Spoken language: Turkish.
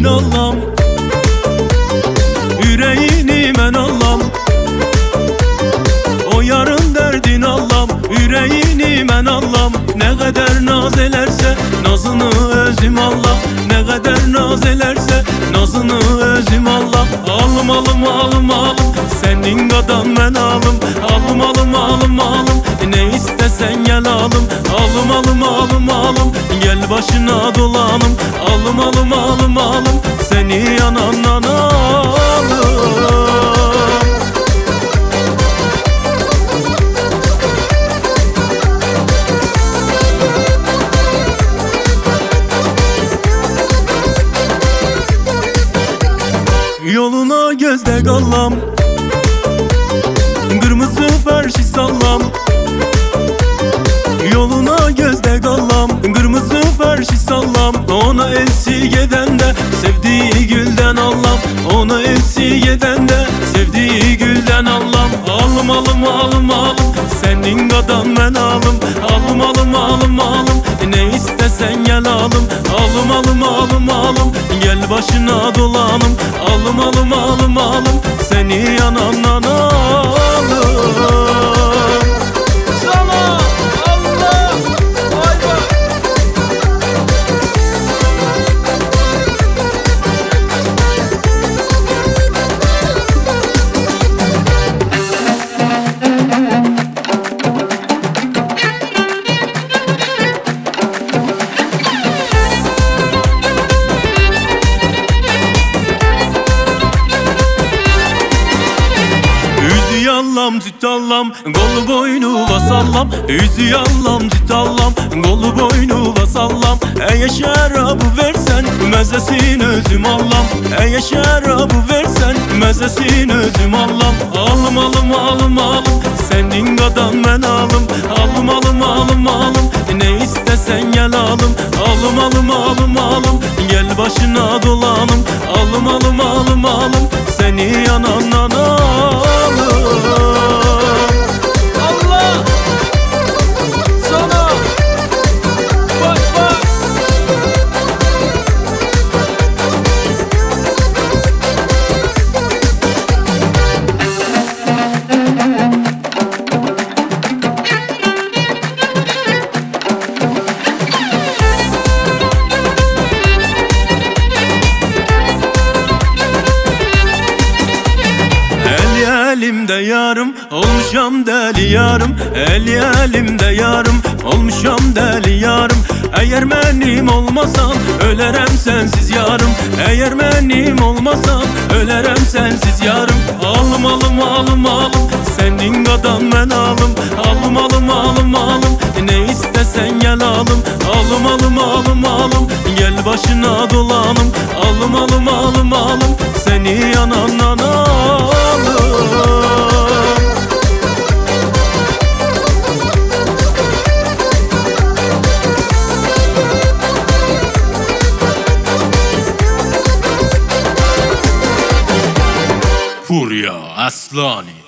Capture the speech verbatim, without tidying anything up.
derdin Allah'ım, yüreğini men Allah'ım. O yarın derdin Allah'ım, yüreğini men Allah'ım. Ne kadar naz elerse nazını özüm Allah, ne kadar naz elerse nazını özüm Allah. Alım alım alım alım, senin kadar men alım. Alım alım alım alım, ne istesen gel alım. Alım alım alım alım, gel başına dolanım. Alım alım alım alım, seni yanandan alım. Yoluna gözde kallam, kırmızı ferşi sallam. Yoluna gözde kallam, kırmızı ferşi sallam. Ona eksik eden de sevdiği gülden Allah'ım. Ona eksik eden de sevdiği gülden Allah'ım. Alım alım alım alım, senin kadar men alım. Alım alım alım alım, ne istesen gel alım. Alım alım alım alım, gel başına dolanım. Alım alım alım alım, seni yanandan alım. Sana Allah, vay vay. Yallam süt allam, kolu boynu vasallam. Yüzü yallam süt allam, kolu boynu vasallam. Eye şarabı versen, mezesini özüm allam. Eye şarabı versen, mezesini özüm allam. Alım alım alım alım, senin kadar men alım. Alım alım alım alım, ne istesen gel alım. Alım alım alım alım, gel başına dolanım. Alım alım alım alım, seni yanandan alım. Allah sana, bak bak. Elimde yarım, olmuşam deli yarım. Eli elimde yarım, olmuşam deli yarım. Eğer benim olmasan, ölerem sensiz yarım. Eğer benim olmasan, ölerem sensiz yarım. Alım alım alım alım, senin kadar men alım. Alım alım alım alım, ne istesen gel alım. Alım alım alım alım, gel başına dolanım. Alım alım alım alım, seni yanandan alım. Furya Aslani.